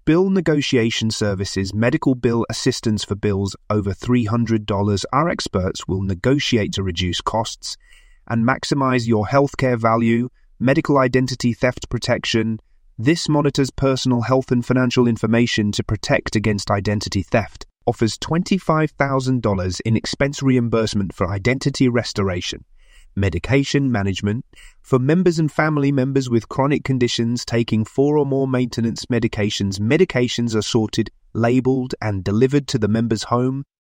bill negotiation services, medical bill assistance for bills over $300, our experts will negotiate to reduce costs and maximize your healthcare value, medical identity theft protection. This monitors personal health and financial information to protect against identity theft, offers $25,000 in expense reimbursement for identity restoration, medication management for members and family members with chronic conditions taking 4 or more maintenance medications. Medications are sorted, labeled, and delivered to the member's home.